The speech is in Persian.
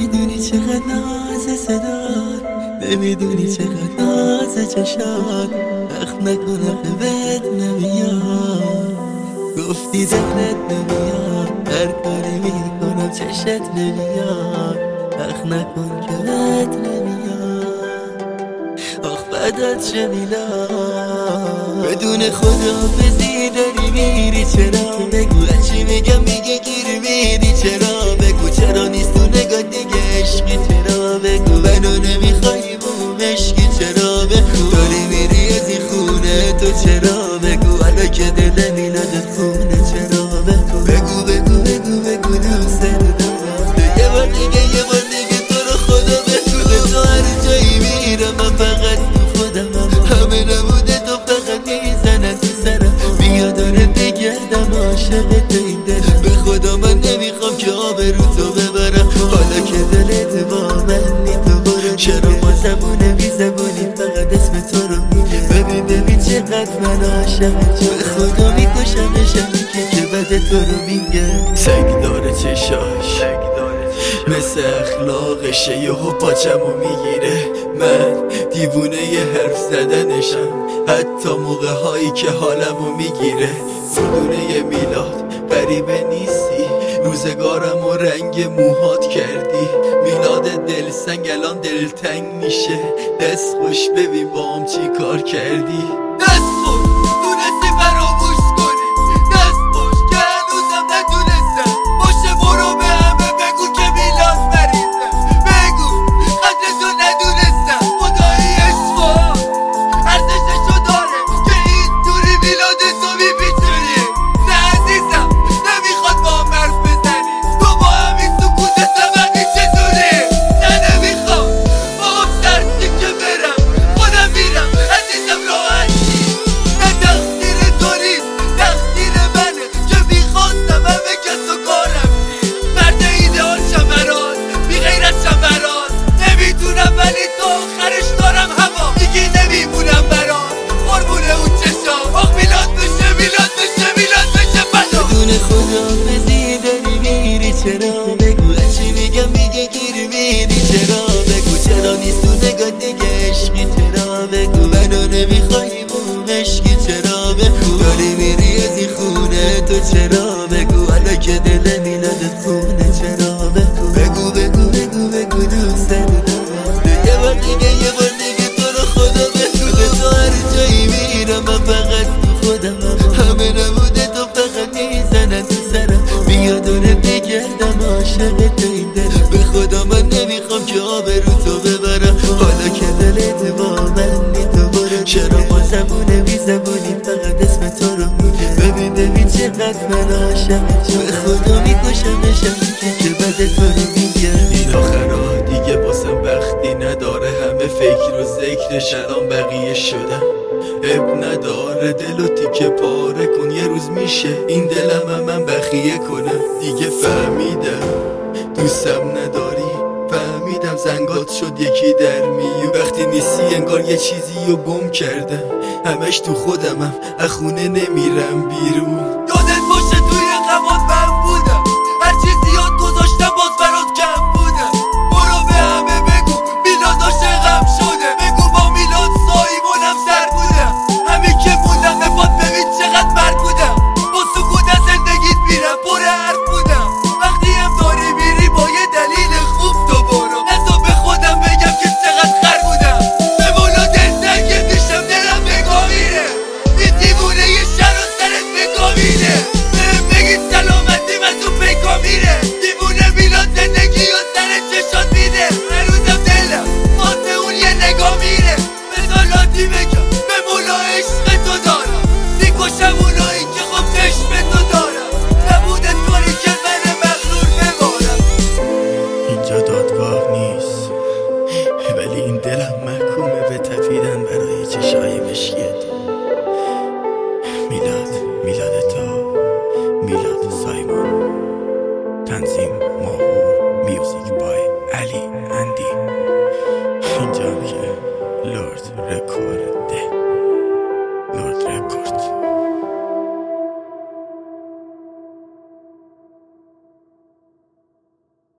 نمیدونی چقدر ناز صدات، نمیدونی چقدر ناز چشات، اخ نکنه بهت نمیاد. گفتی دلت نمیاد، هر کاری میکنم چشت نمیاد، اخ نکن که بهت نمیاد. آخ بدت چه میلاد، بدون خداحافظی داری میری چرا؟ بگو چی میگم میگه گیر میری چرا؟ بگو چرا نیست تو نگاه دیگه عشقی چرا؟ بگو منو نمیخوای با مشکی چرا؟ بگو داری میری از این خونه تو چرا؟ بگو حالا که دل میلادت خونه چرا؟ بگو بگو بگو بگو بگو دوست دارم. یه بار دیگه تو رو خدا بگو. به تو هر جایی میرم من فقط تو خودمم، همه نبوده تو فقط میزنن تو سرم. بیا داره بگردم عاشق تو این دلم، به خدا من نمیخوام که آبرو تو ببرم. حالا که دلت با من نی تو برو، چرا ما زبونه بی زبونی فقط اسم تو رو میگه؟ ببین چقدر من عاشقم، به خدا میکشمشم که بده تو رو میگه. سگ داره چشاش مثل اخلاقشه، یهو پاچمو میگیره. من دیوونه ی حرف زدنشم، حتی موقع هایی که حالمو میگیره. دونه میلاد غریبه نیستی، روزگارم و رنگ موهات کردی. میلاد دل سنگ الان دلتنگ میشه، دست خوش ببین باهم چی کار کردی. دست خوش تونستی فراموش کنی، دست خوش که هنوزم نتونستم. باشه برو به همه بگو که میلاد مریضه، بگو قدرتو ندونستم. خدایی عشقا ارزششو داره که اینطوری میلادتو میپیچونی. نه عزیزم نمیخواد با هم حرف بزنی، تو با همین سکوتت وقتی چطوری؟ نه نمیخوام با هم سرسی که برم، خودم میرم عزیزم راحتی. نه تقصیر تو نیست تقصیر منه که میخواستم همه کس و کارم چی. مرد ایدئال شمران بی غیرت شمران نمیتونم، ولی تا آخرش دارم هوا دیگه نمیمونم برات. قربونه اون چشام آخ میلاد بشه میلاد بشه میلاد بشه بلا. بدون خداحافظی داری میری چرا؟ بگو چی میگم میگه گیر میری چرا؟ بگو چرا نیست تو نگاه دیگه عشقی چرا؟ بگو منو نمیخوای با مشکی چرا؟ بگو داری میری از این خونه تو چرا؟ بگو حالا که دل میلادت خونه چرا؟ بگو بگو بگو بگو بگو دوست دارم. یه بار دیگه تو رو خدا بگو. به تو هر جایی میرم من فقط تو خودمم، همه نبوده تو فقط میزنن تو سرم. بیا دونه بگردم عاشق تو این دلم، به خدا من نمیخوام که آبرو تو ببرم. حالا که دلت با من نی تو برو، چرا ما زبونه بی زبونی فقط اسم تو رو میگه؟ ببین چقدر من عاشقم، به خدا میکشمشم که بده تو رو میگه. این آخرها دیگه باسم وقتی نداره، همه فکر و ذکرش الان بقیه شدم. اب نداره دلو تیکه پاره کن، یه روز میشه این دلم من بخیه کنم. دیگه فهمیدم دوستم نداری، فهمیدم زنگات شد یکی در میو. وقتی نیستی انگار یه چیزی رو گم کردم، همش تو خودمم از خونه نمیرم بیرون. یادت باشه توی غمات من بودم، هر چیزی یاد گذاشتم باز برات کم بودم. برو به همه بگو میلاد عاشقم شده، بگو با میلاد سایمونم سر بودم. همین که بودم به پات ببین چقدر مرد بودم، با سکوت از زندگیت میرم پر حرف بودم. وقتی هم داری میری با یه دلیل خوب تو برو، نزا به خودم بگم که چقدر خر بودم. به مولا دلتنگه میشم دلم بگاه میره، این دیوونه یه شر و سرت بگاه میره. بهم بگید سلامتیم از اون پیکا میره، دیوونه میلاد زندگی و سر چشات میده. هنوزم دلم واسه اون یه نگاه میره، بزالاتی بگم به مولا عشق تو دارم، میکشم اونایی که خب چشم تو دارم. نبوده طوری که من مغرور ببارم. اینجا دادگاه نیست، ولی این دلم محکومه به تپیدن برای چشای مشکی تو. میلاد تو، میلاد سایمون. تنظیم ماهور، میوزیک بای علی اندی. اینجا میشه لورد رکورد.